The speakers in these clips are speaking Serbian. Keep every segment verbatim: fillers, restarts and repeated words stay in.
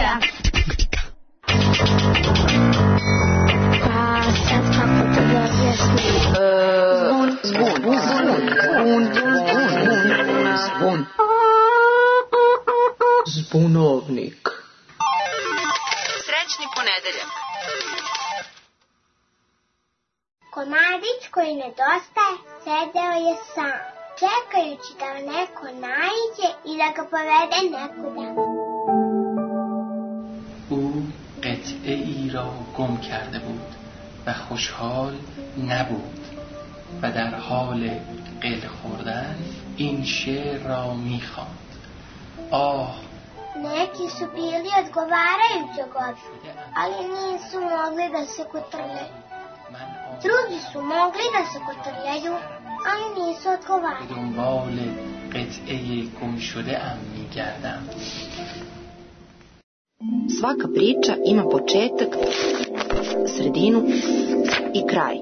komedija. Pa sad kako to da objasnim? Zbun, zbun, zbun, zbun, zbun. Zbunovnik. Srećni ponedeljak. Komadić koji nedostaje sedeo je sam, čekajući da neko naiđe i da ga povede nekuda. او قطعه ای را گم کرده بود و خوشحال نبود و در حال قل خوردن این شعر را می‌خواند. آه Neki su bili odgovarajućeg odgoja, ali nisu mogli da se kotrljaju. Drugi su mogli da se kotrljaju, ali nisu odgovarali. به دنبال قطعه گم شده ام می‌گردم. Svaka priča ima početak, sredinu i kraj.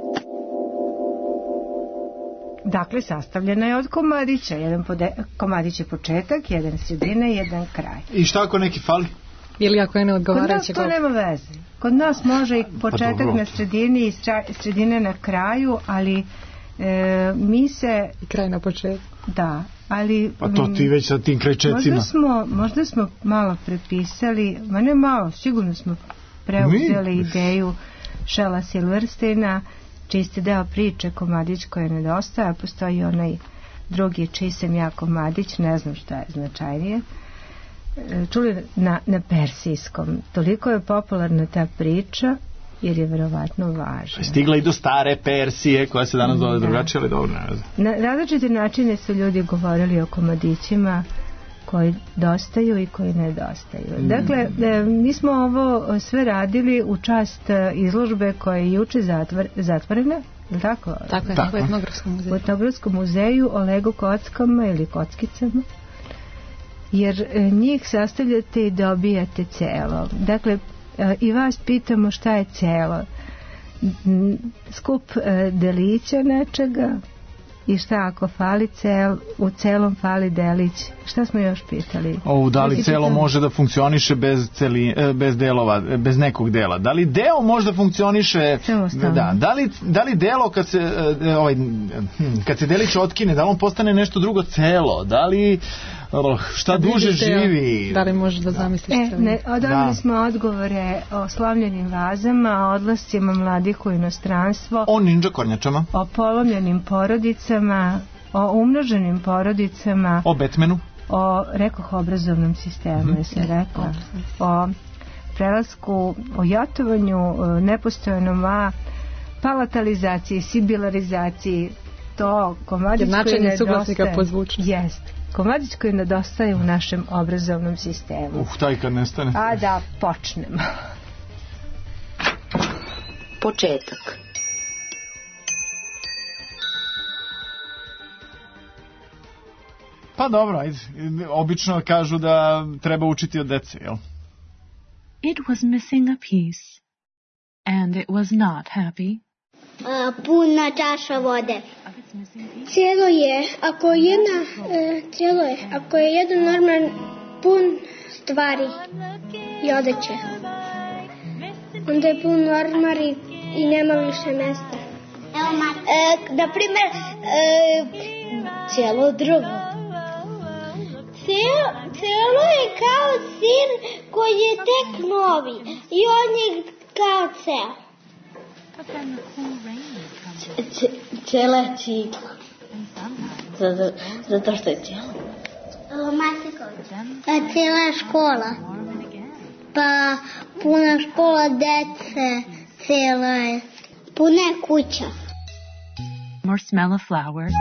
Dakle, sastavljena je od komadića. Jedan pode... komadić je početak, jedan sredina i jedan kraj. I šta ako neki fali? Ili ako je ne odgovarajuće? Kod nas to nema veze. Kod nas može i početak pa na sredini i sredine na kraju, ali e, mi se... I kraj na početku. Da, ali... Pa to ti već sa tim krajčecima. Možda smo, možda smo malo prepisali, ma ne malo, sigurno smo preuzeli mi? ideju Shella Silversteina, čiji ste deo priče Komadić koje nedostaje, postoji onaj drugi čiji sam ja komadić, ne znam šta je značajnije. Čuli na, na persijskom. Toliko je popularna ta priča jer je verovatno važna. Stigla i do stare Persije koja se danas zove drugačije, ali dobro ne znam. Na različite načine su ljudi govorili o komadićima koji dostaju i koji nedostaju. Mm. Dakle, mi smo ovo sve radili u čast izložbe koja je juče zatvor, zatvorena, je li tako? Tako je, tako. u Etnografskom muzeju. U Etnografskom muzeju o Lego kockama ili kockicama. Jer njih sastavljate i dobijate celo. Dakle, i vas pitamo šta je celo. Skup delića nečega i šta ako fali cel, u celom fali delić. Šta smo još pitali? O, da li celo može da funkcioniše bez, celi, bez delova, bez nekog dela? Da li deo može da funkcioniše? Da, da li, da li delo kad se, ovaj, kad se delić otkine, da li on postane nešto drugo celo? Da li šta duže živi? Da li možeš da zamisliš e, ne, odavili smo odgovore o slavljenim vazama, o odlascima mladih u inostranstvo, o ninja kornjačama, o polomljenim porodicama, o umnoženim porodicama, o Batmanu, o rekoh obrazovnom sistemu, mm-hmm. je se rekla, o prelasku, o jatovanju nepostojanom a palatalizaciji, sibilarizaciji, to komadić koji nedostaje. Jest. Komadić koji nedostaje u našem obrazovnom sistemu. Uh, taj kad nestane. A da počnemo. Početak. Pa dobro, ajde. Obično kažu da treba učiti od dece, jel? It was missing a piece. And it was not happy. Uh, puna čaša vode. Cijelo je, ako jedna, uh, cijelo je, ako je jedan normalan pun stvari i odeće, onda je pun ormari i nema više mesta. Evo mat. Uh, na primjer, uh, cijelo drvo. Cijelo, cijelo je kao sir koji je tek novi i on je kao ceo. Cijela cigla. Zato, zato što je cijela. A cijela škola. Pa puna škola dece. Cijela je. Puna je kuća. More smell of flowers.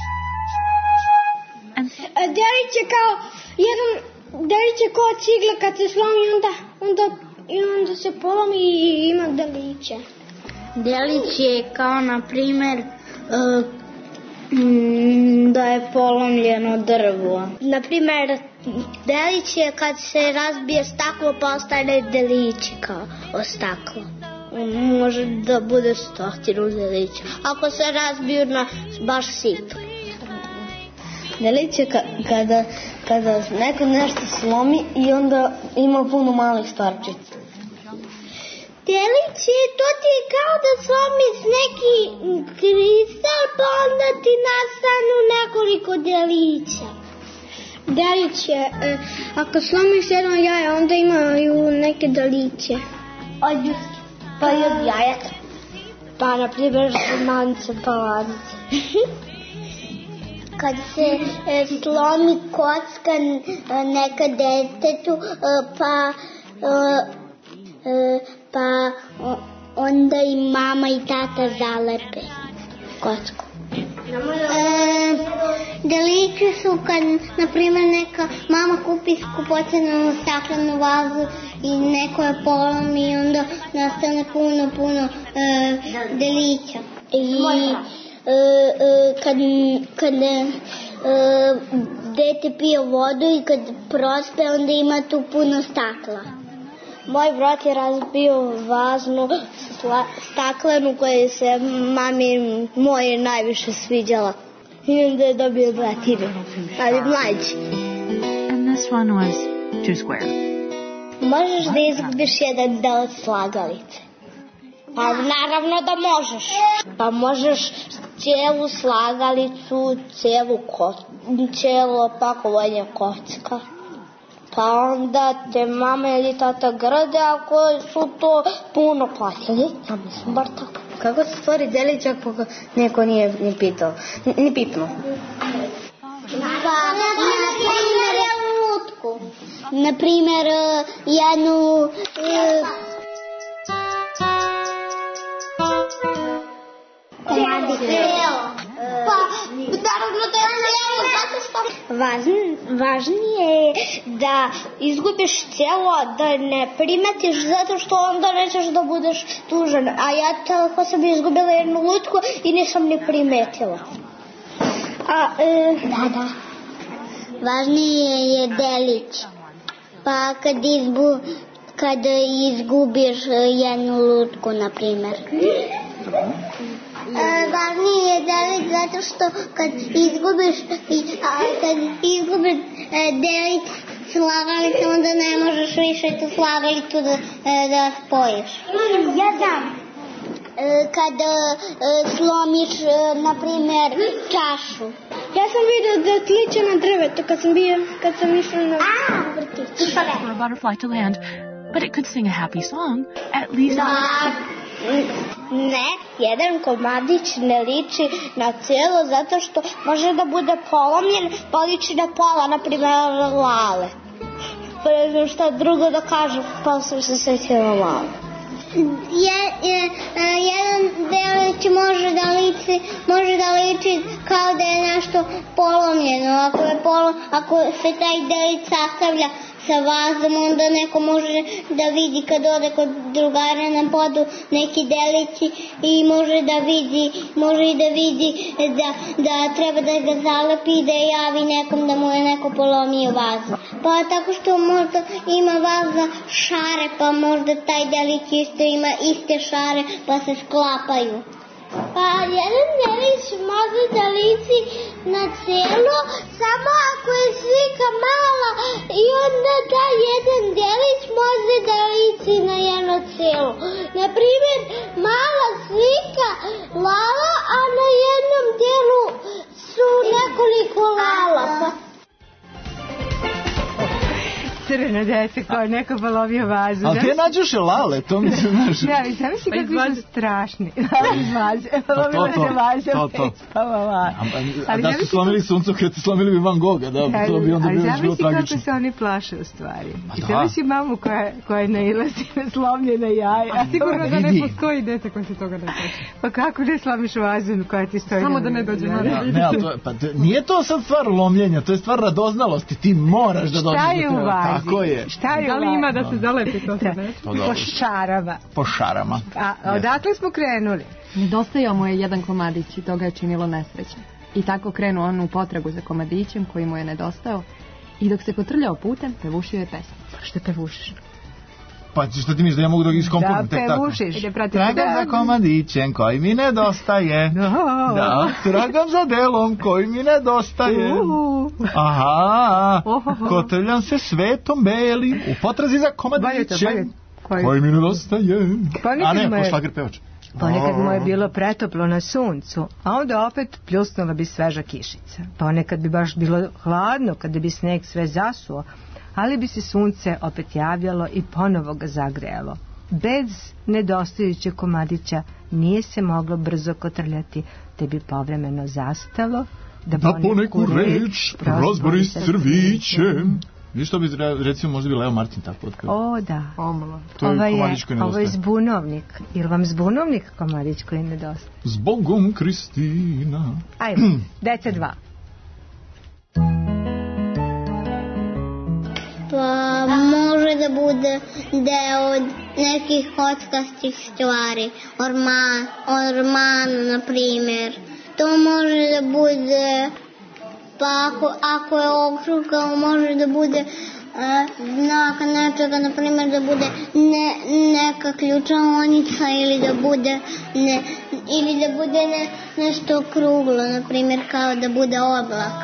And delić je kao jedan, delić je kao cigla kad se slomi onda, onda, i onda se polomi i ima deliće. Delić je kao na primjer uh, da je polomljeno drvo. Na primjer, delić je kad se razbije staklo pa ostane deliće kao o staklo. Može da bude stotinu delića. Ako se razbiju na baš sitno. Delić je kada, kada neko nešto slomi i onda ima puno malih stvarčica. Delić je, to ti je kao da slomiš neki kristal, pa onda ti nastanu nekoliko delića. Delić je, e, ako slomiš jedno jaje, onda imaju neke deliće. Od ljuske, pa i od jajeta. Pa, na primjer, mance, pa ladice. Kad se e, slomi kocka neka detetu, e, pa... E, E, pa o, onda i mama i tata zalepe kocku. E, delići su kad, na primjer, neka mama kupi skupocenu staklenu vazu i neko je polomi i onda nastane puno, puno e, delića. I e, e, kad, kad e, dete pije vodu i kad prospe, onda ima tu puno stakla. Moj brat je razbio vaznu staklenu koja se mami moje najviše sviđala. I onda je dobio bratinu, ali mlađi. And this one was too square. Možeš da izgubiš jedan deo slagalice? Pa naravno da možeš. Pa možeš cijelu slagalicu, cijelu ko, cijelo pakovanje kocka. Pa onda te mama ili tata grade ako su to puno platili. Ja mislim bar tako. Kako se stvori delić ako neko nije ni pitao, ni pipnuo? Pa, na primjer, lutku. Na primjer, jednu... komadicu. Pa, naravno da je cijelo, zato što... Važnije je da izgubiš cijelo, da ne primetiš, zato što onda nećeš da budeš tužan. A ja tako sam izgubila jednu lutku i nisam ni primetila. A, e, da, da. Važnije je delić. Pa kad, izbu, kad izgubiš jednu lutku, na primjer. E, važnije je delić zato što kad izgubiš, a, kad izgubiš e, delić slagalice, onda ne možeš više tu slagalicu da, e, da spojiš. Ja znam. E, kad e, slomiš, e, na primjer, čašu. Ja sam vidio da tliče na drvetu kad sam bio, kad sam išla na vrtić. For a butterfly to land, but it could sing a happy song, at least... Da. Ne, jedan komadić ne liči na cijelo zato što može da bude polomljen, pa liči na pola, na primjer Lale. Pa ne znam šta drugo da kažem, pa sam se sjetila Lale. Je, je, jedan delić može da liči, može da liči kao da je nešto polomljeno. Ako, je polo, ako se taj delić sastavlja sa vazom, onda neko može da vidi kad ode kod drugara na podu neki delići i može da vidi, može i da vidi da, da treba da ga zalepi i da javi nekom da mu je neko polomio vazu. Pa tako što možda ima vaza šare, pa možda taj delić isto ima iste šare pa se sklapaju. Pa jedan delić može da liči na cijelo, samo ako je slika mala i onda taj jedan delić može da liči na jedno cijelo. Na primjer, mala slika lala, a na jednom dijelu su nekoliko lala. Pa crveno dete kao neko polomio vazu. Ali te nađuše lale, to mi se znaš. Ne, ali znam si kakvi su strašni. Iz vaze. Polomila je vaze. To, to. Da su slomili suncokret, slomili bi Van Gogha, da, to bi onda bilo bilo tragično. Ali znam si kako se oni plaše u stvari. I znam si mamu koja nailazi na slomljena jaja. A sigurno da ne postoji dete koja se toga ne plaše. Pa kako ne slomiš vazu koja ti stoji? Samo da ne dođe na rad. Ne, ali nije to sad stvar lomljenja, to je stvar radoznalosti. Ti moraš da dođeš do tebe. Tako je. Šta je da li ima da se zalepi to se ne? Po šarama. Po šarama. A odakle smo krenuli? Nedostajao mu je jedan komadić i to ga je činilo nesrećnim. I tako krenuo on u potragu za komadićem koji mu je nedostao i dok se kotrljao putem, pevušio je pesmu. Što pevušiš? Pa što ti misliš da ja mogu da iskomponujem tek tako? Da pevušiš. Tragam za komadićem koji mi nedostaje. Da, tragam za delom koji mi nedostaje. Aha, kotrljam se svetom belim u potrazi za komadićem koji mi nedostaje. A ne, po šlager pevač. Ponekad mu je bilo pretoplo na suncu, a onda opet pljusnula bi sveža kišica. Ponekad bi baš bilo hladno kada bi sneg sve zasuo, ali bi se sunce opet javljalo i ponovo ga zagrelo. Bez nedostajućeg komadića nije se moglo brzo kotrljati, te bi povremeno zastalo da poneku reč prozbori s crvićem. Viš što bi, recimo, možda bi Leo Martin tako otkrio? O, da. Omalo. Ovo je, ovo je zbunovnik. Ili vam zbunovnik komadić koji nedostaje? Zbogom Kristina. Ajde, deca dva. Pa može da bude deo od nekih kockastih stvari. Orman, orman, na primjer. To može da bude... Pa ako, ako je okruga, može da bude uh, znak nečega, na primjer da bude ne, neka ključaonica ili da bude, ne, ili da bude ne, nešto okruglo, na primjer kao da bude oblak.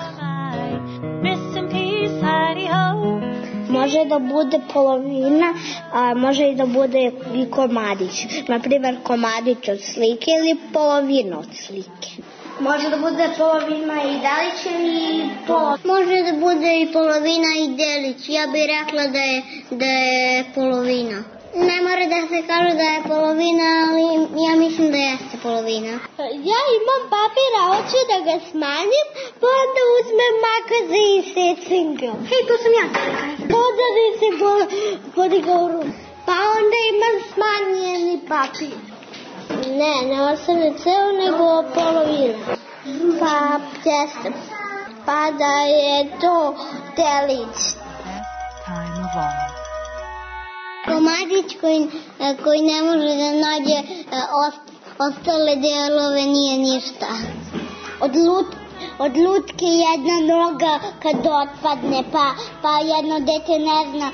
Može da bude polovina, a može i da bude i komadić. Na primjer komadić od slike ili polovina od slike. Može da bude polovina i delić ili polovina. Može da bude i polovina i delić. Ja bih rekla da je, da je polovina. Ne mora da se kaže da je polovina, ali ja mislim da jeste polovina. Ja imam papira, hoću da ga smanjim, pa onda uzmem makaze i secim ga. Hej, to sam ja. Onda da se podigao u ruku. Pa onda imam smanjeni papir. Ne, ne ostane ceo, nego polovina. Pa, jeste. Pa da je to delić. Komadić koji, koji ne može da nađe ostale delove nije ništa. Od, lut, od lutke jedna noga kad otpadne, pa, pa jedno dete ne zna...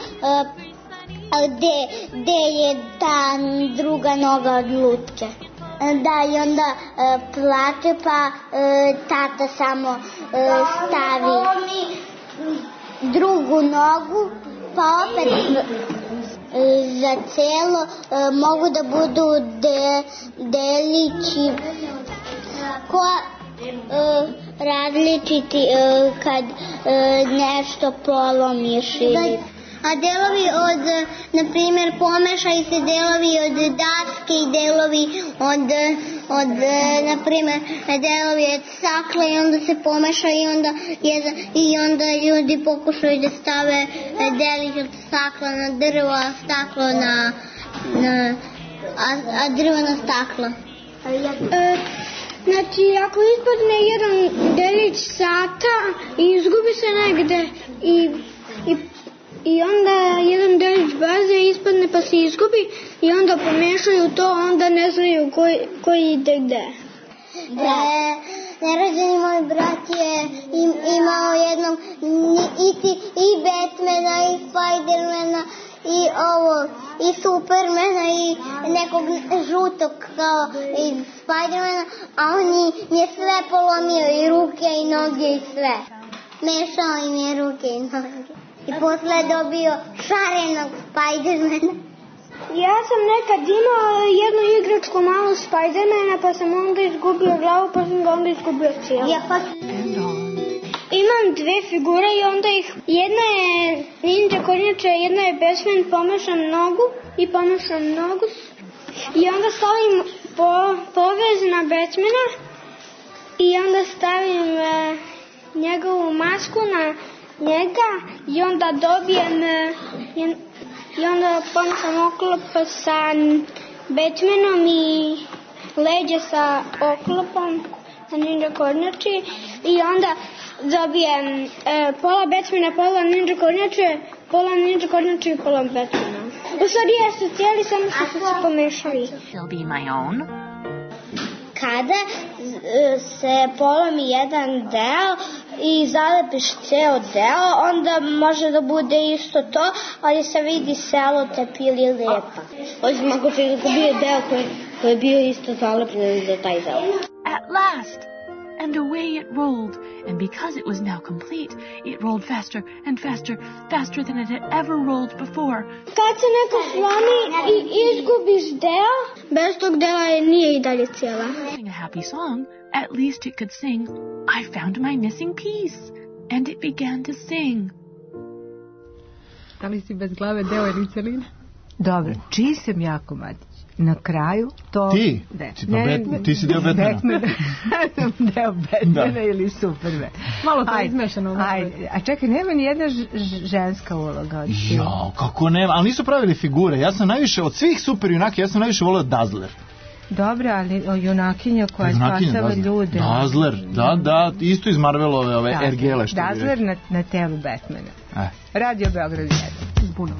Gde, gde je ta druga noga od lutke. Da, i onda e, plače, pa e, tata samo e, stavi drugu nogu, pa opet e, za celo e, mogu da budu de, delići ko, e, različiti e, kad e, nešto polomiš ili... A delovi od, na primjer, pomešaju se delovi od daske i delovi od, od na primjer, delovi od stakla i onda se pomešaju i onda, je, i onda ljudi pokušaju da stave delić od stakla na drvo, a staklo na, na a, a drvo na staklo. E, znači, ako ispadne jedan delić sata i izgubi se negde i, i I onda jedan delić baze ispadne pa se izgubi i onda pomešaju to, onda ne znaju koji, koji ide gde. E, nerođeni moj brat je im, imao jednog i, i, i Batmana i Spidermana i ovo i Supermana i nekog žutog kao iz Spidermana, a on je sve polomio i ruke i noge i sve. Mešao im je ruke i noge. I posle je dobio šarenog Spidermana. Ja sam nekad imao jednu igračku malu Spidermana, pa sam onda izgubio glavu, pa sam ga onda izgubio cijelo. Ja pa... Imam dve figure i onda ih... Jedna je ninja kornjača, jedna je Batman pomešan nogu i pomešan nogu. I onda stavim po, povez na Batmana i onda stavim e, njegovu masku na njega i onda dobijem e, i onda pomešam oklop sa Batmanom i leđe sa oklopom na ninja kornjači i onda dobijem e, pola Batmana, pola ninja kornjače, pola ninja kornjače i pola Batmana. U stvari jesu cijeli, samo što su se pomešali. Kada se polomi jedan deo i zalepiš ceo deo, onda može da bude isto to, ali se vidi selotep ili lepa. Osim ako se izgubio deo koji, koji je bio isto zalepljen za taj deo. At last! And away it rolled, and because it was now complete, it rolled faster and faster, faster than it had ever rolled before. Kad se neko slomi i izgubiš deo, bez tog dela je nije i dalje cijela. Sing a happy song, at least it could sing, I found my missing piece, and it began to sing. Da li si bez glave deo ili celina? Dobro, čiji sam ja komadić? Na kraju to... Ti? Ne, ne, ti si deo Batmana. Batmana. deo Batmana da. Ili Superman. Malo to izmešano. Ajde, a čekaj, nema ni jedna ž, ženska uloga. Jo, kako nema, ali nisu pravili figure. Ja sam najviše, od svih super junaka, ja sam najviše volio Dazzler. Dobro, ali junakinja koja junakinja, spasava Dazzler. ljude. Dazzler, da, da, isto iz Marvelove ove da, ergele što Dazzler na, na telu Batmana. Eh. Radio Beograd jedan. Zbuno.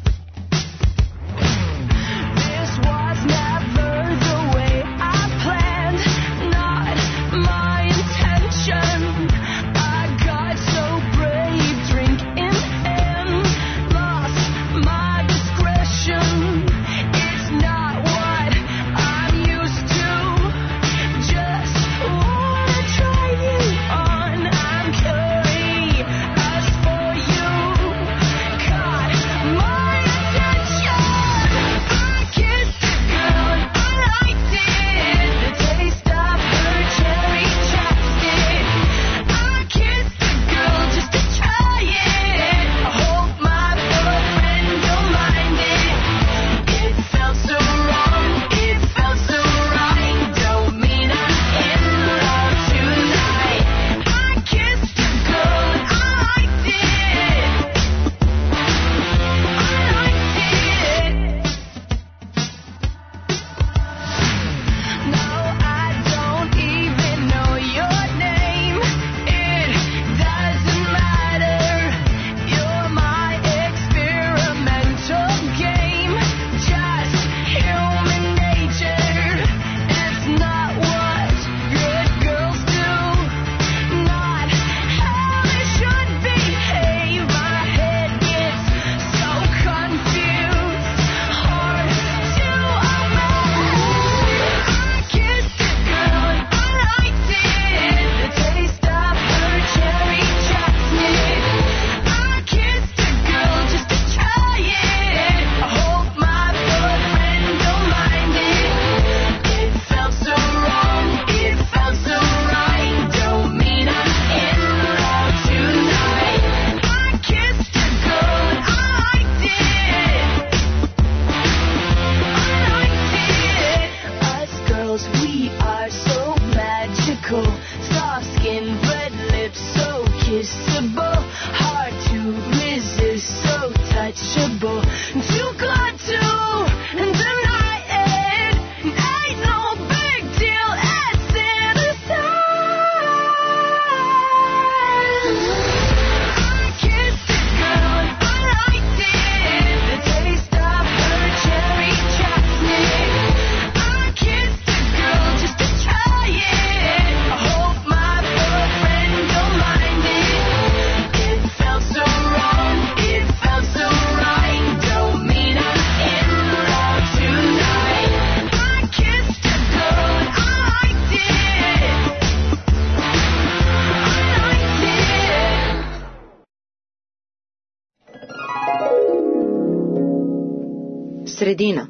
Sredina.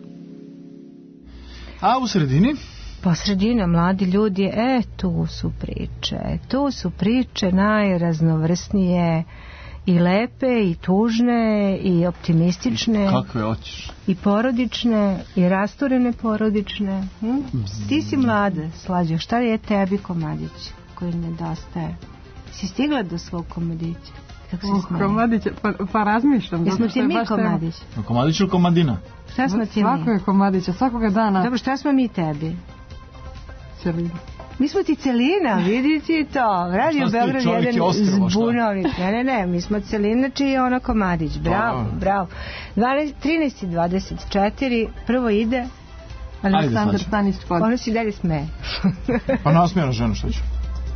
A u sredini? Po sredina, mladi ljudi, e, tu su priče. Tu su priče najraznovrsnije i lepe, i tužne, i optimistične. I kakve hoćeš? I porodične, i rasturene porodične. Hm? Ti si mlada, Slađo, šta je tebi komadić koji nedostaje? Si stigla do svog komadića? Kako si uh, komadića, pa, pa razmišljam. Jesmo ti mi komadić? Tema. Komadić ili komadina? Šta smo ti mi? Svako je komadića, svakoga dana. Dobro, šta smo mi tebi? Celina. Mi smo ti celina, vidi ti to. Radio Beograd jedan zbunovnik. Ne, ne, ne, mi smo celina čiji je ona komadić. Bravo, pa, bravo. trinaest i dvadeset četiri, prvo ide Aleksandar Stanić Pod. Ono si dalje sme. Pa nasmijena žena, što ću?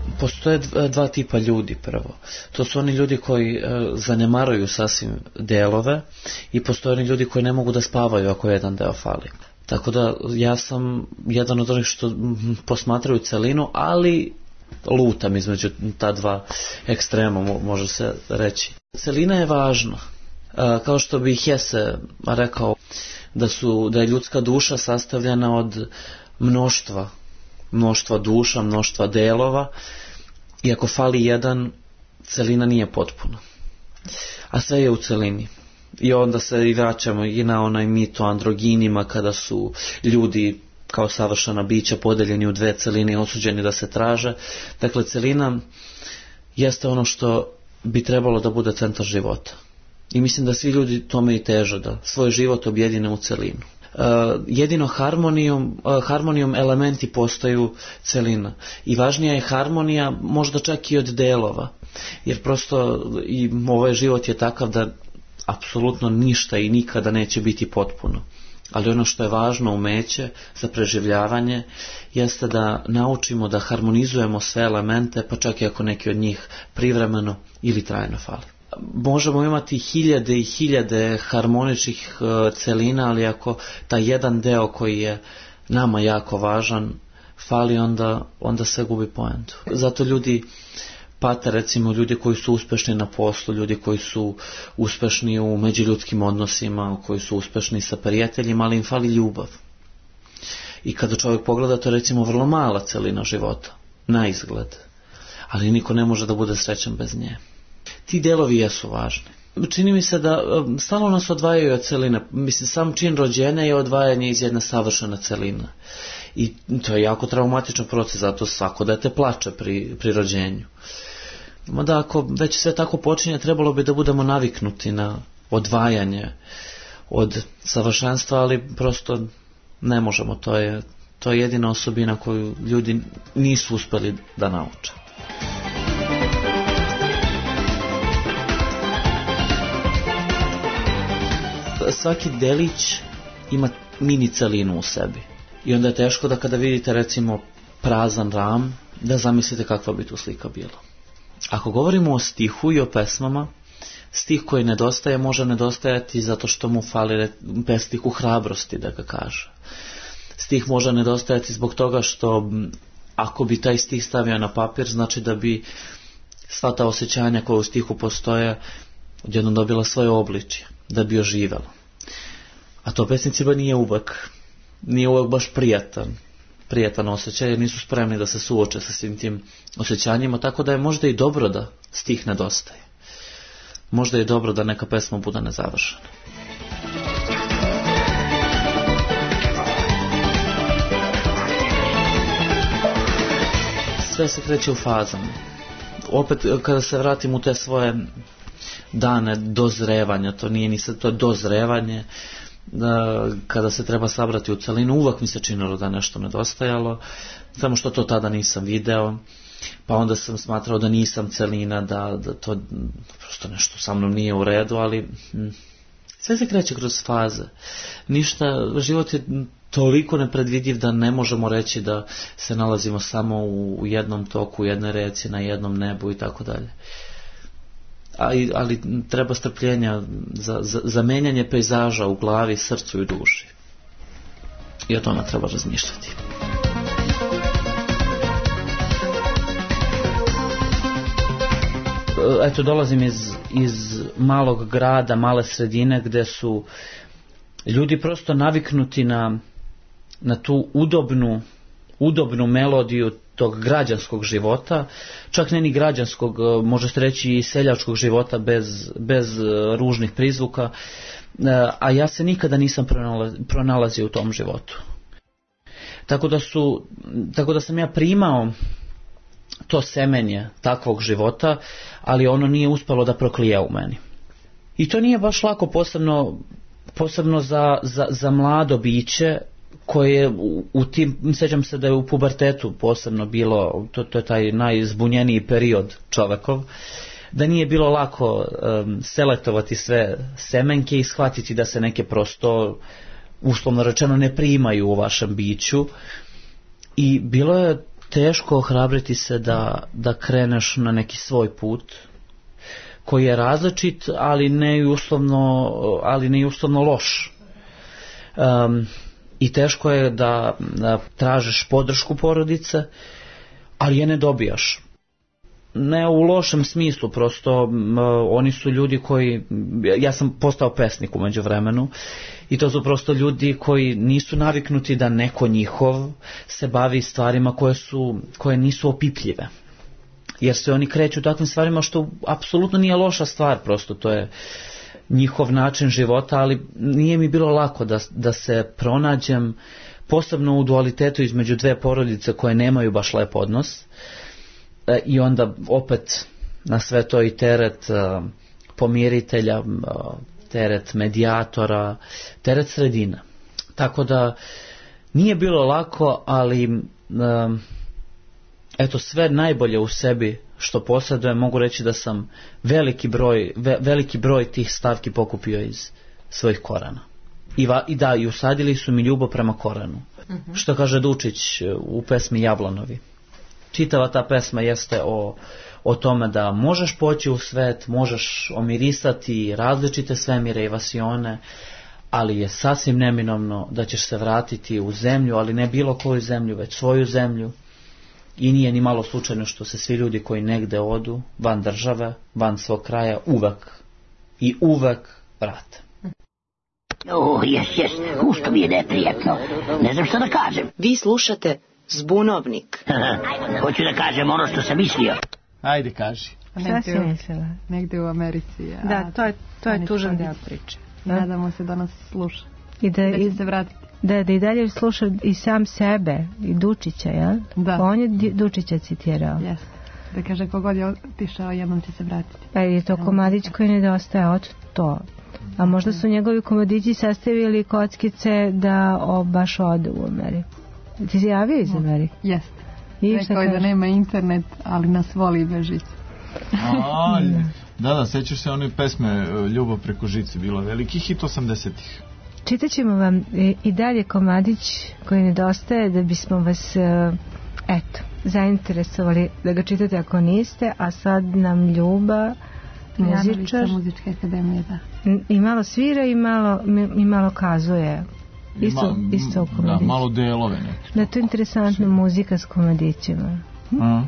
Postoje dva tipa ljudi prvo. To su oni ljudi koji e, zanemaruju sasvim delove i postoje oni ljudi koji ne mogu da spavaju ako jedan deo fali. Tako da ja sam jedan od onih što posmatraju celinu, ali lutam između ta dva ekstrema, može se reći. Celina je važna. E, kao što bi Hesse rekao da, su, da je ljudska duša sastavljena od mnoštva, mnoštva duša, mnoštva delova, i ako fali jedan, celina nije potpuna. A sve je u celini. I onda se i vraćamo i na onaj mit o androginima, kada su ljudi kao savršena bića podeljeni u dve celine i osuđeni da se traže. Dakle, celina jeste ono što bi trebalo da bude centar života. I mislim da svi ljudi tome i teže, da svoj život objedine u celinu. Uh, jedino harmonijom, uh, harmonijom elementi postaju celina. I važnija je harmonija možda čak i od delova. Jer prosto i ovaj život je takav da apsolutno ništa i nikada neće biti potpuno. Ali ono što je važno umeće za preživljavanje jeste da naučimo da harmonizujemo sve elemente, pa čak i ako neki od njih privremeno ili trajno fali. Možemo imati hiljade i hiljade harmoničnih uh, celina, ali ako taj jedan deo koji je nama jako važan fali, onda, onda se gubi poentu. Zato ljudi pate, recimo ljudi koji su uspešni na poslu, ljudi koji su uspešni u međuljudskim odnosima, koji su uspešni sa prijateljima, ali im fali ljubav. I kada čovjek pogleda, to je recimo vrlo mala celina života, na izgled, ali niko ne može da bude srećan bez nje. Ti delovi jesu važni. Čini mi se da stalno nas odvajaju od celine. Mislim, sam čin rođenja je odvajanje iz jedne savršene celine. I to je jako traumatičan proces, zato svako dete plače pri, pri rođenju. Mada ako već sve tako počinje, trebalo bi da budemo naviknuti na odvajanje od savršenstva, ali prosto ne možemo. To je, to je jedina osobina koju ljudi nisu uspeli da nauče. Svaki delić ima mini celinu u sebi. I onda je teško da kada vidite recimo prazan ram, da zamislite kakva bi tu slika bila. Ako govorimo o stihu i o pesmama, stih koji nedostaje može nedostajati zato što mu fali stihu hrabrosti, da ga kaže. Stih može nedostajati zbog toga što ako bi taj stih stavio na papir, znači da bi sva ta osjećanja koja u stihu postoje odjednom dobila svoje obličje, da bi oživela. A to pesnicima nije uvek, nije uvek baš prijatan, prijatan osjećaj, jer nisu spremni da se suoče sa svim tim osjećanjima, tako da je možda i dobro da stih nedostaje. Možda je dobro da neka pesma bude nezavršena. Sve se kreće u fazama. Opet kada se vratim u te svoje dane dozrevanja, to nije ni sad, to je dozrevanje, da, kada se treba sabrati u celinu, uvek mi se činilo da nešto nedostajalo, samo što to tada nisam video, pa onda sam smatrao da nisam celina, da, da to prosto nešto sa mnom nije u redu, ali hm, sve se kreće kroz faze. Ništa, život je toliko nepredvidiv da ne možemo reći da se nalazimo samo u, u jednom toku, u jednoj reci, na jednom nebu i tako dalje. Ali, ali treba strpljenja za, za, za menjanje pejzaža u glavi, srcu i duši. I o tome treba razmišljati. Eto, dolazim iz, iz malog grada, male sredine, gde su ljudi prosto naviknuti na, na tu udobnu, udobnu melodiju tog građanskog života, čak ne ni građanskog, može se reći i seljačkog života bez, bez ružnih prizvuka, a ja se nikada nisam pronalazio u tom životu. Tako da su, tako da sam ja primao to semenje takvog života, ali ono nije uspelo da proklije u meni. I to nije baš lako, posebno, posebno za, za, za mlado biće, koje u, u tim, sjećam se da je u pubertetu posebno bilo, to, to je taj najzbunjeniji period čovekov, da nije bilo lako um, selektovati sve semenke i shvatiti da se neke prosto, uslovno rečeno, ne primaju u vašem biću. I bilo je teško ohrabriti se da, da kreneš na neki svoj put koji je različit, ali ne i uslovno, ali ne i uslovno loš. Um, I teško je da, da tražiš podršku porodice, ali je ne dobijaš. Ne u lošem smislu, prosto um, oni su ljudi koji, ja sam postao pesnik u međuvremenu, i to su prosto ljudi koji nisu naviknuti da neko njihov se bavi stvarima koje su, koje nisu opipljive. Jer se oni kreću takvim stvarima što apsolutno nije loša stvar, prosto to je njihov način života, ali nije mi bilo lako da, da se pronađem, posebno u dualitetu između dve porodice koje nemaju baš lep odnos, e, i onda opet na sve to i teret e, pomiritelja, e, teret medijatora, teret sredina. Tako da nije bilo lako, ali e, eto, sve najbolje u sebi što posjedujem, mogu reći da sam veliki broj, ve, veliki broj tih stavki pokupio iz svojih korana. I, va, i da, i usadili su mi ljubav prema koranu. Mm-hmm. Što kaže Dučić u pesmi Jablanovi. Čitava ta pesma jeste o, o tome da možeš poći u svet, možeš omirisati različite svemire i vasione, ali je sasvim neminovno da ćeš se vratiti u zemlju, ali ne bilo koju zemlju, već svoju zemlju. I nije ni malo slučajno što se svi ljudi koji negde odu, van države, van svog kraja, uvek i uvek vrate. O, jes, jes, ušto mi je neprijatno. Ne znam što da kažem. Vi slušate Zbunovnik. Hoću da kažem ono što sam mislio. Ajde, kaži. Šta si mislila? Negde u Americi. A da, to je, to je tužan deo priče. Nadamo se da nas sluša. I da, da će se vratiti. Da, da i dalje sluša i sam sebe, i Dučića, jel? Da. On je Dučića citirao. Jeste. Da kaže kogod je otišao, jednom će se vratiti. Pa je to komadić koji nedostaje od to. A možda su njegovi komadići sastavili kockice da o, baš ode u Ameriku. Ti si javio iz Amerike? Jeste. Rekao je da nema internet, ali nas voli bez žice. A, da, da, sećaš se one pesme Ljubav preko žice, bilo veliki hit osamdesetih. Čitat ćemo vam i dalje komadić koji nedostaje da bismo vas, eto, zainteresovali da ga čitate ako niste, a sad nam Ljuba, muzičar, Muzičke akademije, da. I malo svira i malo, i malo kazuje. Isto, ma, isto u komadiću. Da, malo delove neke. Da, to je interesantna muzika s komadićima. Hm? A.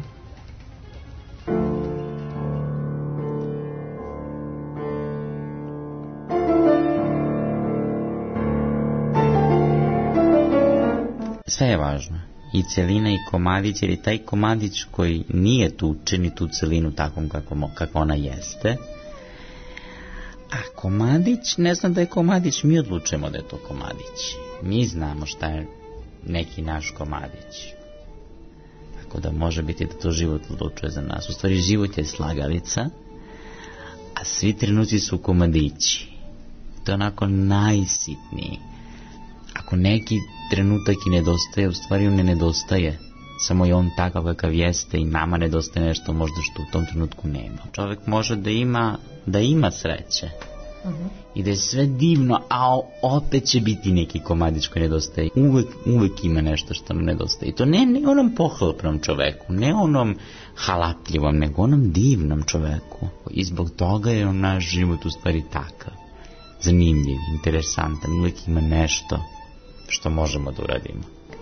Sve je važno. I celina i komadić, jer je taj komadić koji nije tuče ni tu celinu takvom kako, kako ona jeste. A komadić, ne znam da je komadić, mi odlučujemo da je to komadić. Mi znamo šta je neki naš komadić. Tako da može biti da to život odlučuje za nas. U stvari život je slagalica, a svi trenuci su komadići. To je onako najsitniji. Ako neki trenutak i nedostaje, u stvari on ne nedostaje. Samo je on takav kakav jeste i nama nedostaje nešto možda što u tom trenutku nema. Čovjek može da ima, da ima sreće. Uh-huh. I da je sve divno, a opet će biti neki komadić koji nedostaje. Uvek, uvek ima nešto što nam nedostaje. I to ne, ne onom pohlepnom čoveku, ne onom halapljivom, nego onom divnom čoveku. I zbog toga je on naš život u stvari takav. Zanimljiv, interesantan, uvek ima nešto što možemo da uradimo.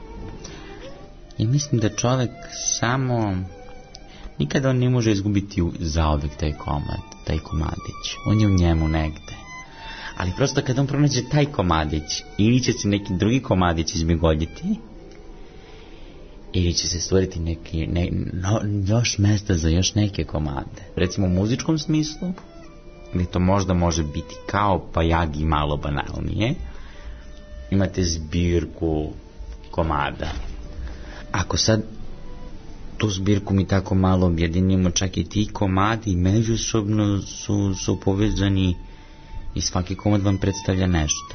I mislim da čovjek samo nikada on ne može izgubiti zauvek taj komad, taj komadić. On je u njemu negde. Ali prosto kad on pronađe taj komadić, ili će se neki drugi komadić izmigoljiti, ili će se stvoriti neki, ne, no, još mesta za još neke komade. Recimo u muzičkom smislu, ili to možda može biti kao Pajagi malo banalnije, imate zbirku komada. Ako sad tu zbirku mi tako malo objedinimo, čak i ti komadi međusobno su, su povezani i svaki komad vam predstavlja nešto.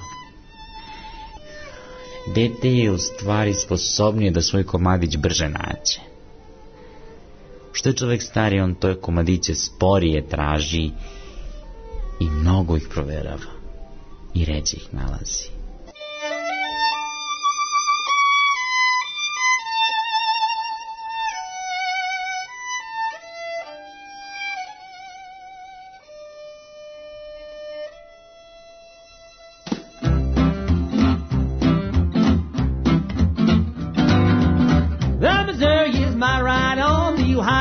Dete je u stvari sposobnije da svoj komadić brže nađe. Što je čovjek stariji, on to komadiće sporije traži i mnogo ih proverava i ređe ih nalazi.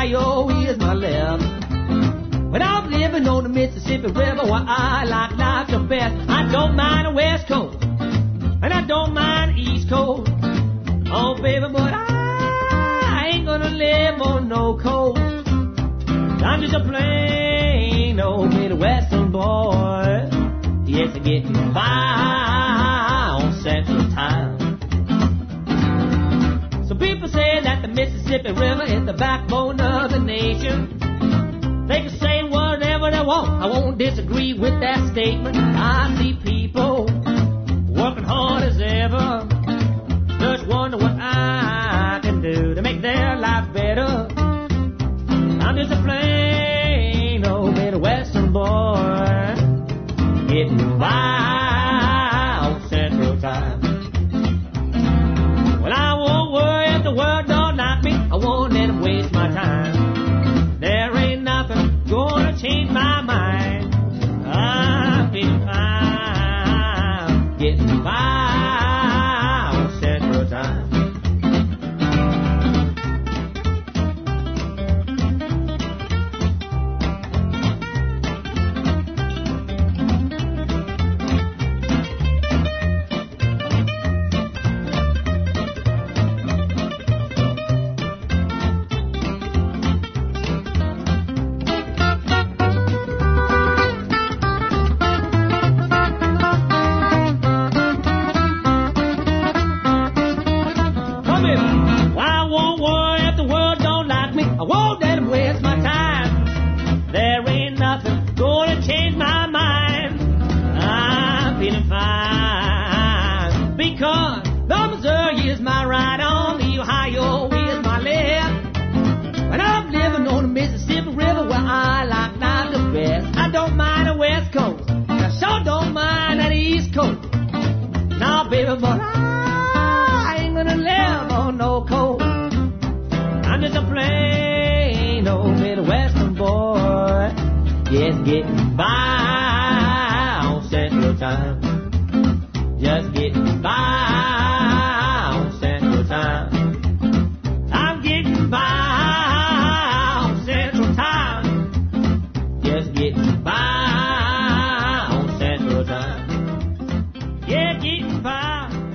Ohio is my left. When I'm living on the Mississippi River, where I like life the best. I don't mind the West Coast, and I don't mind the East Coast. Oh, baby, but I ain't gonna live on no coast. I'm just a plain old Midwestern boy. Yes, I'm getting by on Central Time. So people say that the Mississippi River is the backbone of the nation. They can say whatever they want. I won't disagree with that statement. I see people working hard as ever. Just wonder what I can do to make their life better. I'm just a plain old Midwestern boy, getting by on Central Time. Well, I won't worry if the world don't like me. I won't let them waste my time. There ain't nothing gonna change my mind. I'm feeling fine, getting by on Central Time. But I ain't gonna live on no coast. I'm just a plain old Midwestern boy, just getting by on Central Time. Just getting by on Central Time. I'm getting by on Central Time. Just getting by on Central Time. Yeah, getting by.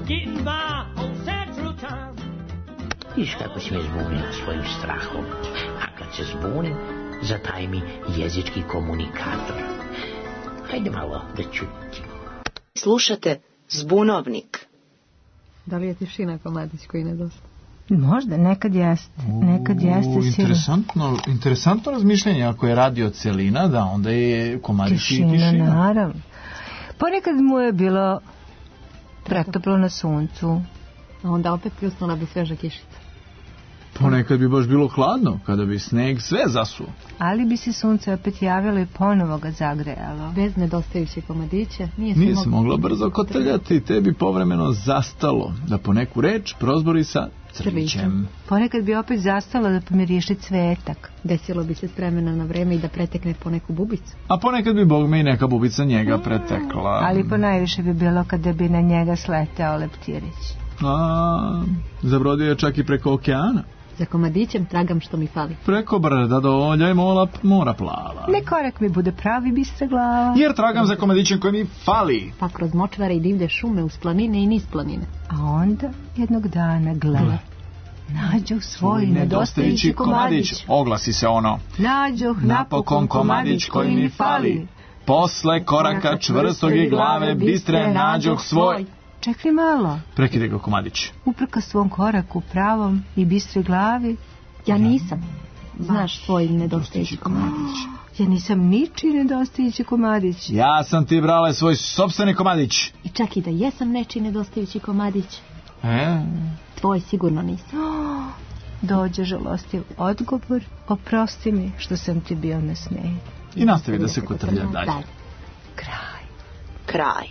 Viš kako si me zbunila svojim strahom, a kad se zbunim, zataj mi jezički komunikator. Hajde malo da čutim. Slušate Zbunovnik. Da li je tišina komadić koji nedosta? Možda, nekad jeste. Nekad jeste. Interesantno, interesantno razmišljanje, ako je radio celina, da onda je komadić i tišina. Tišina, naravno. Ponekad mu je bilo pretoplo na suncu. A onda opet pljusnula bi sveža kišica. Ponekad bi baš bilo hladno, kada bi sneg sve zasuo. Ali bi se sunce opet javilo i ponovo ga zagrejalo. Bez nedostajuće komadiće nije se Nije mogla... se mogla brzo kotrljati i te bi povremeno zastalo da po neku reč prozbori sa crvićem. Ponekad bi opet zastalo da pomiriši cvetak. Desilo bi se s vremena na vreme i da pretekne po neku bubicu. A ponekad bi bogme i neka bubica njega pretekla. Ali ponajviše bi bilo kada bi na njega sleteo leptirić. A, zabrodio je čak i preko okeana. Za komadićem tragam što mi fali. Preko brda dolja i mola, mora plava. Ne korak mi bude pravi bistra glava. Jer tragam za komadićem koji mi fali. Pa kroz močvare i divlje šume, uz planine i niz planine. A onda jednog dana gleda. Nađoh svoj nedostajući komadić. Oglasi se ono. Nađoh napokon komadić koji mi fali. Posle koraka čvrstog i glave bistre nađoh svoj. Čekaj malo. Prekide ga komadić. Uprka svom koraku pravom i bistri glavi. Ja nisam. Znaš svoj nedostajući komadić. Ja nisam ničiji nedostajući komadić. Ja sam ti, brale, svoj sopstveni komadić. I čak i da jesam nečiji nedostajući komadić. E? Tvoj sigurno nisam. Oh, dođe žalostiv odgovor. Oprosti mi što sam ti bio na smeju. I nastavi da se kotrlja dalje. Kraj. Kraj.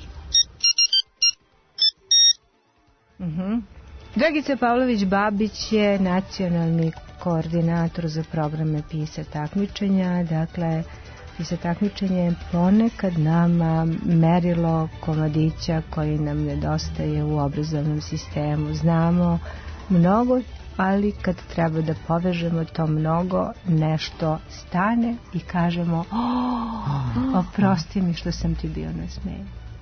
Uh-huh. Dragica Pavlović-Babić je nacionalni koordinator za programe PISA takmičenja. Dakle, PISA takmičenje je ponekad nama merilo komadića koji nam nedostaje u obrazovnom sistemu. Znamo mnogo ali kad treba da povežemo to mnogo, nešto stane i kažemo oh, oprosti mi što sam ti bio nasmejan.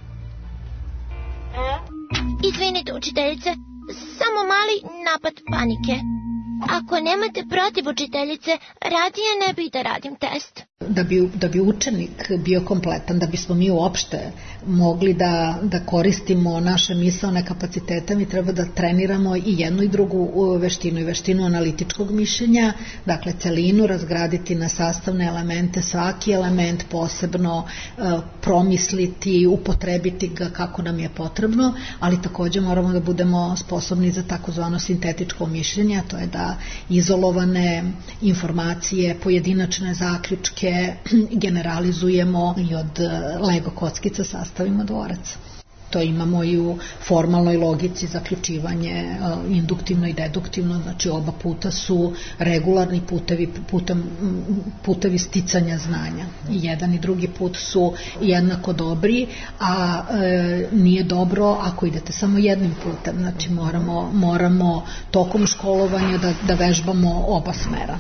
Izvinite, učiteljice, samo mali napad panike. Ako nemate protiv, učiteljice, radije ne bih da radim test. Da bi, da bi učenik bio kompletan, da bismo mi uopšte mogli da, da koristimo naše misaone kapacitete, mi treba da treniramo i jednu i drugu veštinu, i veštinu analitičkog mišljenja, dakle celinu razgraditi na sastavne elemente, svaki element posebno e, promisliti, upotrebiti ga kako nam je potrebno, ali takođe moramo da budemo sposobni za takozvano sintetičko mišljenje, to je da izolovane informacije, pojedinačne zaključke generalizujemo i od Lego kockica sastavimo dvorac. To imamo i u formalnoj logici, zaključivanje induktivno i deduktivno, znači oba puta su regularni putevi, putem, putevi sticanja znanja. I jedan i drugi put su jednako dobri, a e, nije dobro ako idete samo jednim putem, znači moramo, moramo tokom školovanja da, da vežbamo oba smera.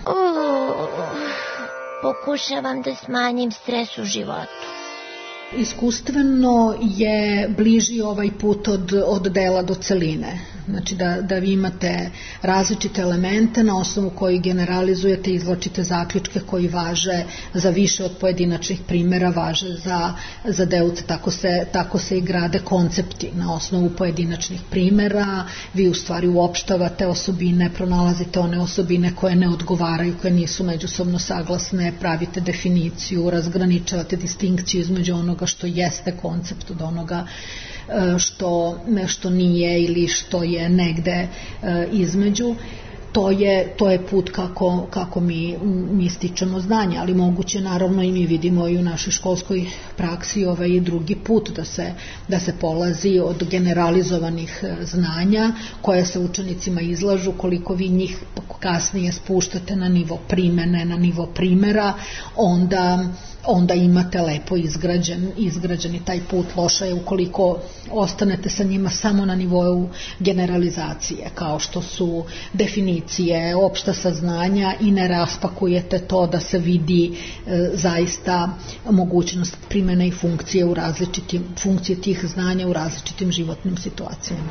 Pokušavam da smanjim stres u životu. Iskustveno je bliži ovaj put od, od dela do celine. Znači da, da vi imate različite elemente na osnovu koji generalizujete, izvlačite zaključke koji važe za više od pojedinačnih primjera, važe za, za delce, tako se, tako se i grade koncepti na osnovu pojedinačnih primjera. Vi u stvari uopštavate osobine, pronalazite one osobine koje ne odgovaraju, koje nisu međusobno saglasne, pravite definiciju, razgraničavate distinkciju između onoga što jeste koncept od onoga što, što nije ili što je negde između. To je, to je put kako, kako mi, mi stičemo znanja, ali moguće naravno i mi vidimo i u našoj školskoj praksi ovaj i drugi put da se, da se polazi od generalizovanih znanja koje se učenicima izlažu, koliko vi njih kasnije spuštate na nivo primene, na nivo primjera, onda onda imate lepo izgrađen, izgrađeni taj put. Loše je ukoliko ostanete sa njima samo na nivou generalizacije, kao što su definicije, opšta saznanja i ne raspakujete to da se vidi e, zaista mogućnost primjene i funkcije u različitim, funkcije tih znanja u različitim životnim situacijama.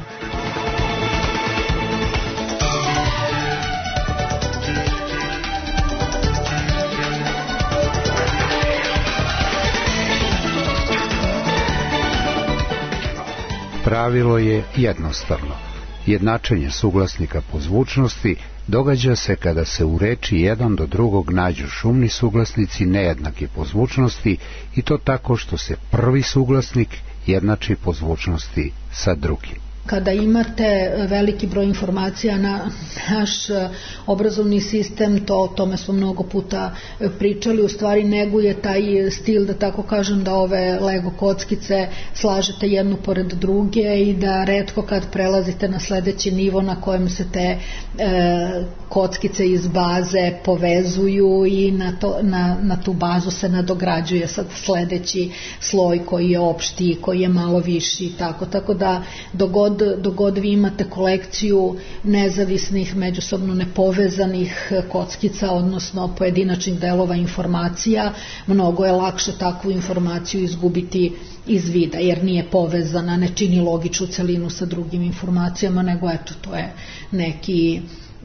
Pravilo je jednostavno. Jednačenje suglasnika po zvučnosti događa se kada se u reči jedan do drugog nađu šumni suglasnici nejednaki po zvučnosti i to tako što se prvi suglasnik jednači po zvučnosti sa drugim. Kada imate veliki broj informacija na naš obrazovni sistem, to o tome smo mnogo puta pričali, u stvari neguje taj stil, da tako kažem, da ove Lego kockice slažete jednu pored druge i da retko kad prelazite na sledeći nivo na kojem se te e, kockice iz baze povezuju i na, to, na, na tu bazu se nadograđuje sad sledeći sloj koji je opšti, koji je malo viši, tako, tako da dogod dogod vi imate kolekciju nezavisnih, međusobno nepovezanih kockica, odnosno pojedinačnih delova informacija, mnogo je lakše takvu informaciju izgubiti iz vida, jer nije povezana, ne čini logičnu celinu sa drugim informacijama, nego eto, to je neki,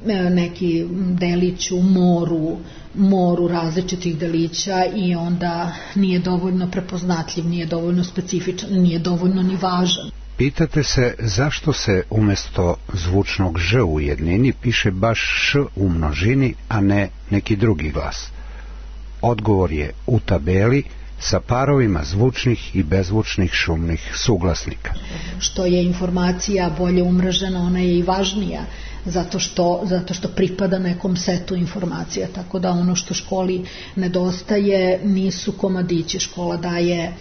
neki delić u moru, moru različitih delića i onda nije dovoljno prepoznatljiv, nije dovoljno specifičan, nije dovoljno ni važan. Pitate se zašto se umjesto zvučnog ž u jednini piše baš š u množini, a ne neki drugi glas. Odgovor je u tabeli sa parovima zvučnih i bezzvučnih šumnih suglasnika. Što je informacija bolje umrežena, ona je i važnija, zato što, zato što pripada nekom setu informacija, tako da ono što školi nedostaje nisu komadići, škola daje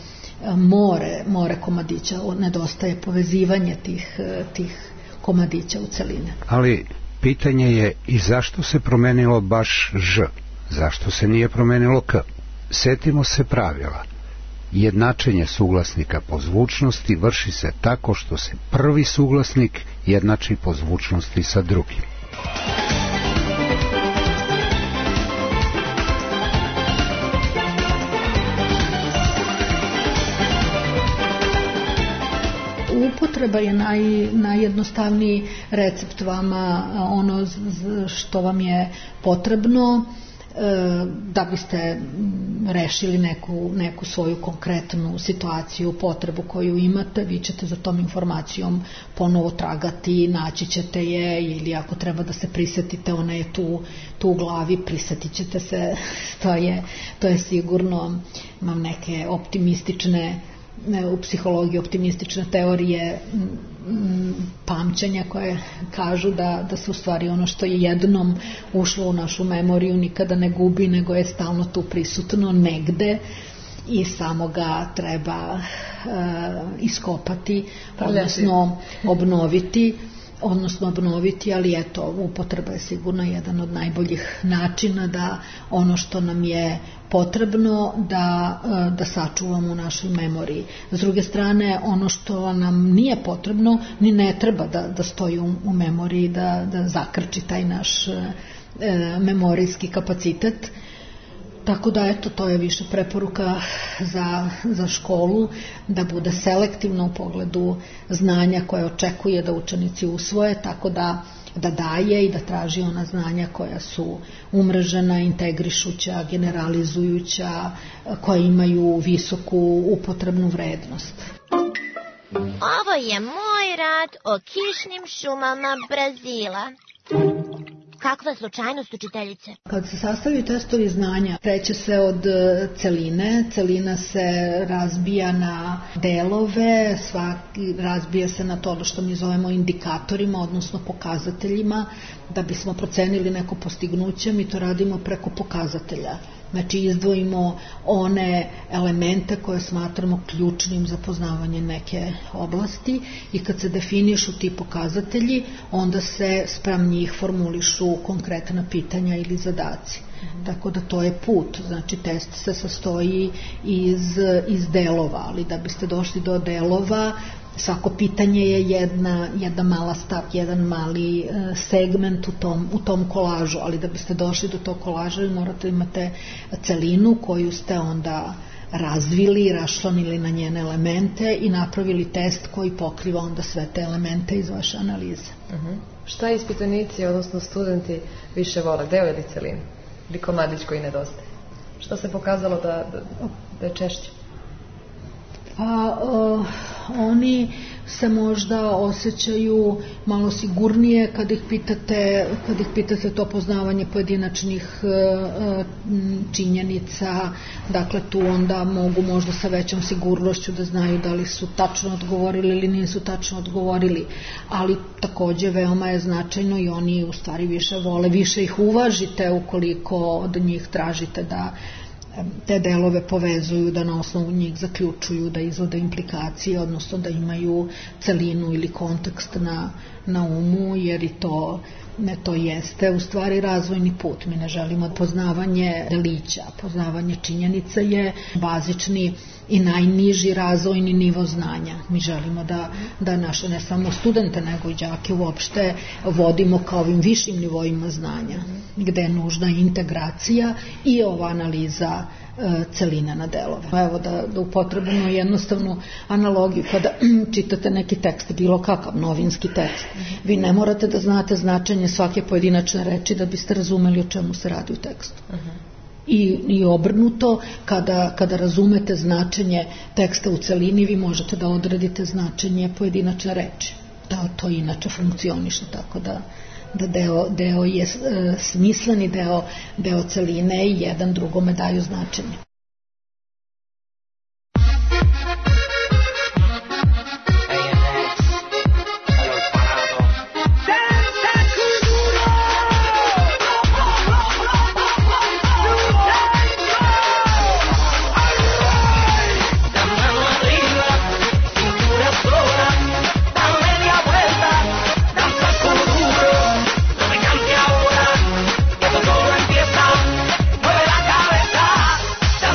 more, more komadića, nedostaje povezivanje tih, tih komadića u celine. Ali pitanje je i zašto se promenilo baš ž, zašto se nije promenilo k? Setimo se pravila. Jednačenje suglasnika po zvučnosti vrši se tako što se prvi suglasnik jednači po zvučnosti sa drugim. Upotreba je naj, najjednostavniji recept vama, ono što vam je potrebno da biste rešili neku, neku svoju konkretnu situaciju, potrebu koju imate. Vi ćete za tom informacijom ponovo tragati, naći ćete je, ili ako treba da se prisetite, ona je tu, tu u glavi, prisetit ćete se. To je, to je sigurno. Imam neke optimistične u psihologiji optimistične teorije pamćenja koje kažu da, da se u stvari ono što je jednom ušlo u našu memoriju nikada ne gubi, nego je stalno tu prisutno negde i samo ga treba uh, iskopati, odnosno obnoviti odnosno obnoviti, ali eto, upotreba je sigurno jedan od najboljih načina da ono što nam je potrebno da, da sačuvamo u našoj memoriji. S druge strane, ono što nam nije potrebno, ni ne treba da, da stoji u, u memoriji, da, da zakrči taj naš e, memorijski kapacitet. Tako da, eto, to je više preporuka za, za školu, da bude selektivno u pogledu znanja koje očekuje da učenici usvoje, tako da, da daje i da traži ona znanja koja su umrežena, integrišuća, generalizujuća, koja imaju visoku upotrebnu vrednost. Ovo je moj rad o kišnim šumama Brazila. Kakva slučajnost, učiteljice? Kad se sastavljaju testovi znanja, kreće se od celine. Celina se razbija na delove, svaki razbija se na to što mi zovemo indikatorima, odnosno pokazateljima. Da bismo procenili neko postignuće, mi to radimo preko pokazatelja. Znači, izdvojimo one elemente koje smatramo ključnim za poznavanje neke oblasti i kad se definišu ti pokazatelji, onda se spram njih formulišu konkretna pitanja ili zadaci. Mm-hmm. Tako da to je put. Znači, test se sastoji iz, iz delova, ali da biste došli do delova, svako pitanje je jedna, jedna mala stav, jedan mali e, segment u tom, u tom kolažu, ali da biste došli do tog kolaža morate imate celinu koju ste onda razvili, raščlanili na njene elemente i napravili test koji pokriva onda sve te elemente iz vaše analize. Uh-huh. Šta ispitanici, odnosno studenti, više vole, deo ili celinu? Ili komadić koji nedostaje? Što se pokazalo da, da, da je češće? Pa uh, oni se možda osjećaju malo sigurnije kad ih pitate, kad ih pitate to poznavanje pojedinačnih uh, činjenica, dakle tu onda mogu možda sa većom sigurnošću da znaju da li su tačno odgovorili ili nisu tačno odgovorili, ali takođe veoma je značajno i oni u stvari više vole, više ih uvažite ukoliko od njih tražite da te delove povezuju, da na osnovu njih zaključuju, da izvode implikacije, odnosno da imaju celinu ili kontekst na, na umu, jer i to, ne, to jeste u stvari razvojni put. Mi ne želimo poznavanje delića, poznavanje činjenica je bazični i najniži razvojni nivo znanja. Mi želimo da, da naše ne samo studente, nego i đake uopšte vodimo ka ovim višim nivoima znanja, gde je nužna integracija i ova analiza e, celina na delove. Evo da, da upotrebimo jednostavnu analogiju. Kada čitate neki tekst, bilo kakav novinski tekst, vi ne morate da znate značenje svake pojedinačne reči da biste razumeli o čemu se radi u tekstu. I, i obrnuto, kada, kada razumete značenje teksta u celini, vi možete da odredite značenje pojedinačne reči. Da, to inače funkcioniše, tako da, da deo, deo je e, smisleni deo, deo celine i jedan drugome daju značenje. Empieza, mueve la cabeza.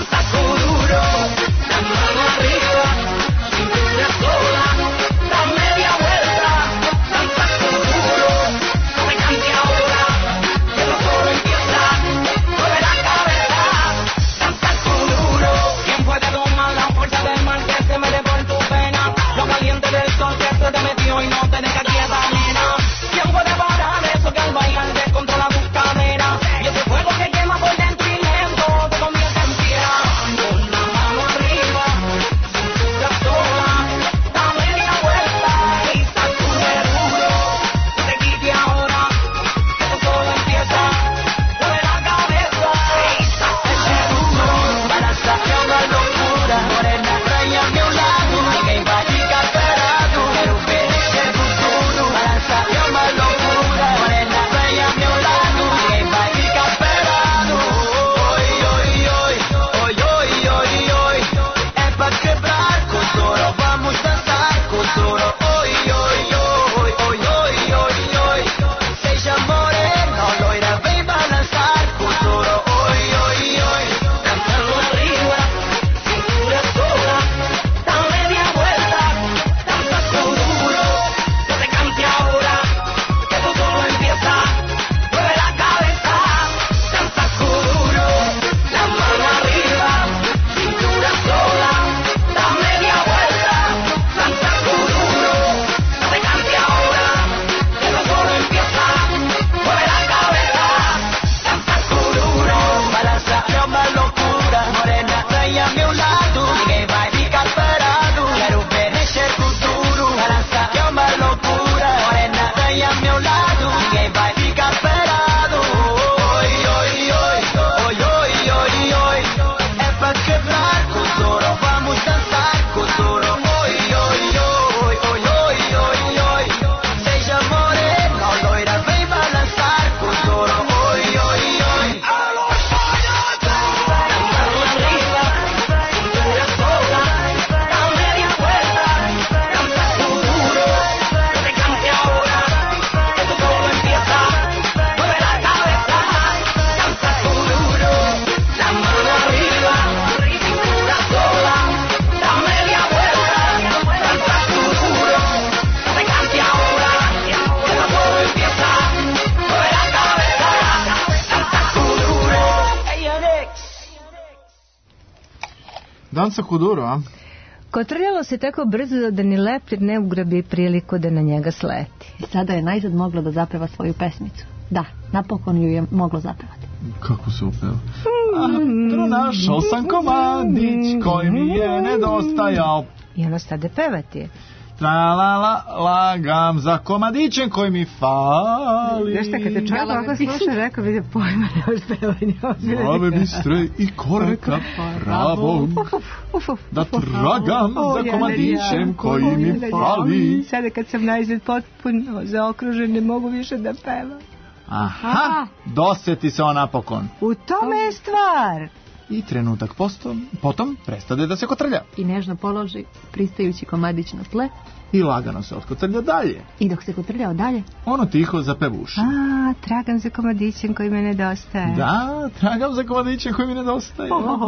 Danca Kuduro, a? Kotrljalo se tako brzo da ni leptir ne ugrabi priliku da na njega sleti. I sada je najzad moglo da zapeva svoju pesmicu. Da, napokon ju je moglo zapevati. Kako se upeva? Pronašao sam komadić koji mi je nedostajao. I ono stade pevati. Tra-la-la, lagam za komadićem koji mi fali. Znaš šta, kad te čovjek ovako sluša, rekao vidi pojma ne ospevanja. Zdrave bistre i koraka pravog, da tragam za komadićem koji mi fali. Sada kad sam najzad potpuno zaokružen, ne mogu više da pevam. Aha, doseti se on napokon. U tome je stvar. I trenutak postom, potom prestade da se kotrlja. I nežno položi pristajući komadić na tle. I lagano se otkotrlja dalje. I dok se kotrljao dalje, ono tiho zapevuši. A, tragam za komadićem koji me nedostaje. Da, tragam za komadićem koji mi nedostaje.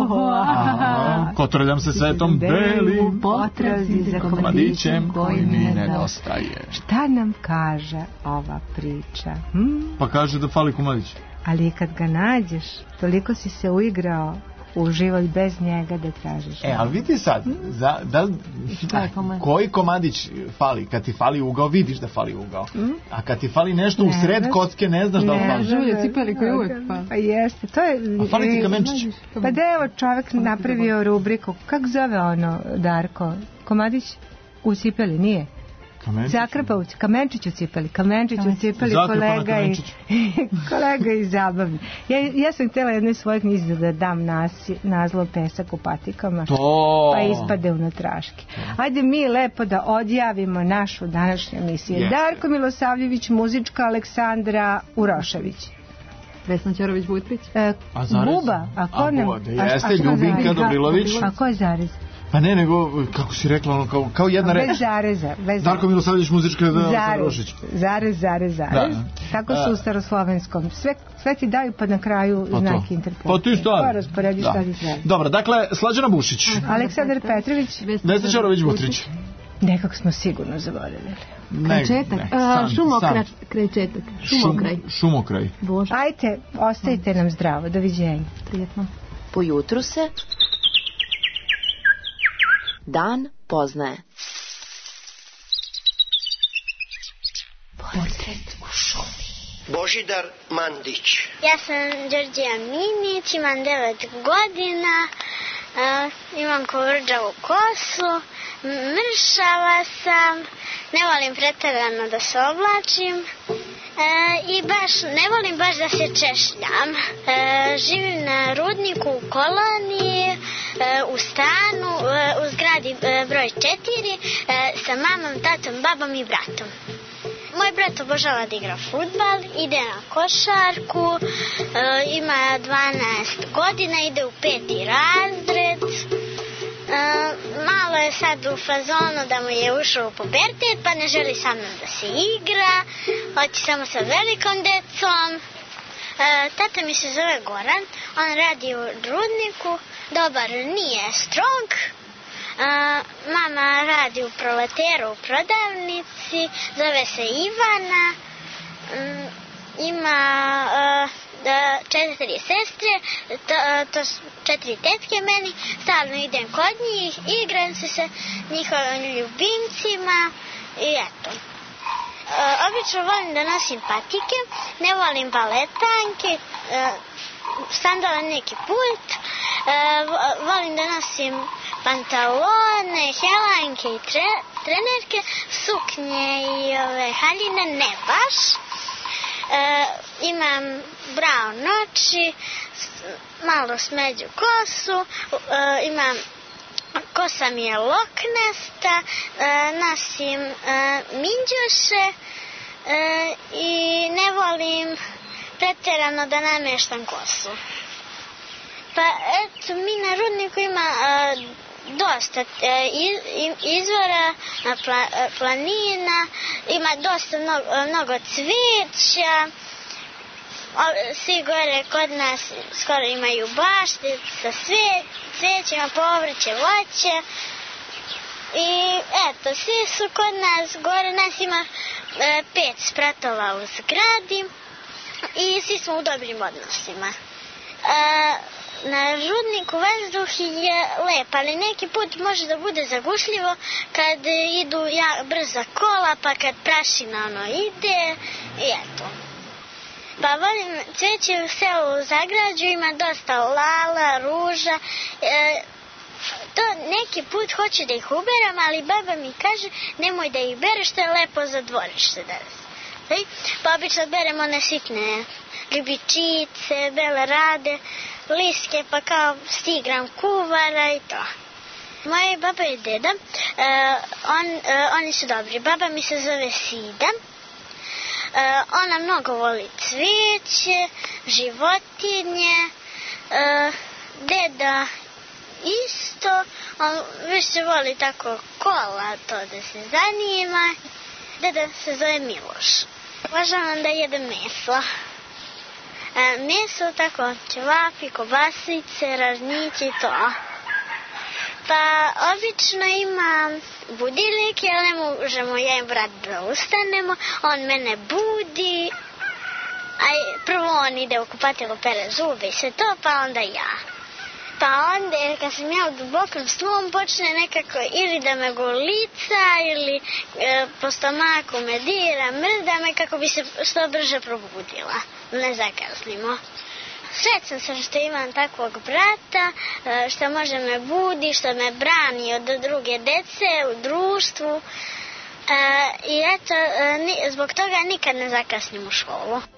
A, kotrljam se svetom belim, potrazi za komadićem koji mi nedostaje. Šta nam kaže ova priča? Hm? Pa kaže da fali komadić. Ali kad ga nađeš, toliko si se uigrao u život bez njega da tražiš. E, ali vidi sad, za, da, koji komadić fali? Kad ti fali ugao, vidiš da fali ugao. A kad ti fali nešto u sred kocke, ne znaš da li fali. Žulje cipeli koji uvek fali. Pa jeste, to je... A fali ti kamenčić? Pa da evo čovjek napravio rubriku, kak zove ono, Darko? Komadić u cipeli, nije? Zakrpa u Kamenčić u cipeli, Kamenčić u cipeli, kolega i kolega i zabavni. Ja, ja sam htjela jednoj svojoj knjizi da dam nas, nazlov Pesak u patikama, to... pa ispade unutraški. Ajde mi lepo da odjavimo našu današnju emisiju. Yes. Darko Milosavljević, muzička Aleksandra Urošević. Vesna Ćorović-Butrić. E, Buba, a ko ne? Jeste, Ljubinka Dobrilović. A ko je zarez? Pa ne, nego, kako si rekla, ono, kao, kao jedna reč. Bez zareza. Bez Darko Milosavljević, muzička Rošić. Zarez, zarez, zarez. Da. Tako su u staroslovenskom. Sve, sve ti daju pa na kraju pa znak interpretacije. Pa ti stavi. Pa rasporedi šta ti treba. Dobro, dakle, Slađana Bušić. Aleksandar Petrović. Vesna Ćorović-Butrić. Nekako smo sigurno zaboravili. Krečetak. Šumokraj. Krečetak. Šumokraj. Šumokraj. Bože. Ajte, ostavite nam zdravo. Doviđenja. Prijetno. Po jutru se dan poznaje. Portret u šumi. Božidar Mandić. Ja sam Đorđija Minić, imam devet godina, uh, imam kovrđavu kosu, mršava sam, ne volim pretjerano da se oblačim uh, i baš ne volim baš da se češljam. Uh, živim na Rudniku u koloniji, uh, u stanu, uh, u zgradi uh, broj četiri, uh, sa mamom, tatom, babom i bratom. Moj brat obožava da igra fudbal, ide na košarku, e, ima dvanaest godina, ide u peti razred. E, malo je sad u fazonu da mu je ušao u pubertet, pa ne želi sa mnom da se igra, hoće samo sa velikom decom. E, tata mi se zove Goran, on radi u Rudniku, dobar nije strong. Uh, mama radi u Proleteru u prodavnici, zove se Ivana, um, ima uh, četiri sestre, to, to su četiri tetke meni, stalno idem kod njih, igram se sa njihovim ljubimcima i eto. Uh, obično volim da nosim patike, ne volim baletanke, uh, sandale neki put, uh, volim da nosim pantalone, helanke i tre, trenerke, suknje i ove haljine, ne baš. E, imam brown oči, malo smeđu kosu, e, imam, kosa mi je loknesta, e, nosim e, minđuše e, i ne volim pretjerano da namještam kosu. Pa eto, mi na Rudniku ima e, dosta izvora, planina, ima dosta mnogo, mnogo cvijeća, svi gore kod nas skoro imaju bašte sa cvijećima, povrće, voće i eto, svi su kod nas gore, nas ima pet spratova u zgradi i svi smo u dobrim odnosima. Na rudniku vazduh je lep, ali neki put može da bude zagušljivo kad idu ja, brza kola, pa kad prašina ono ide i eto. Pa volim cveće u selu Zagrađu, ima dosta lala, ruža. E, to neki put hoću da ih uberam, ali baba mi kaže nemoj da ih bereš, to je lepo za dvorište. Da. Pa obično beremo one sitne ljubičice, bele rade, liske, pa kao stigram kuvara i to. Moje baba i deda, uh, on, uh, oni su dobri. Baba mi se zove Sida. Uh, ona mnogo voli cvijeće, životinje. Uh, deda isto, on više voli tako kola, to da se zanima. Deda se zove Miloš. Uvažavam da jedem meso. E, meso tako, ćevapi, kobasice, ražnjići, to. Pa obično imam budilnike, ali ne možemo ja i brat da ustanemo. On mene budi, a prvo on ide u kupatilo, pere zube i sve to, pa onda ja. Pa onda, kad sam ja u dubokom snu, on počne nekako ili da me golica, ili e, po stomaku me dira, mrda me kako bi se što brže probudila. Ne zakasnimo. Srećna sam što imam takvog brata, e, što može me budi, što me brani od druge dece u društvu. E, I eto, e, ni, zbog toga nikad ne zakasnim u školu.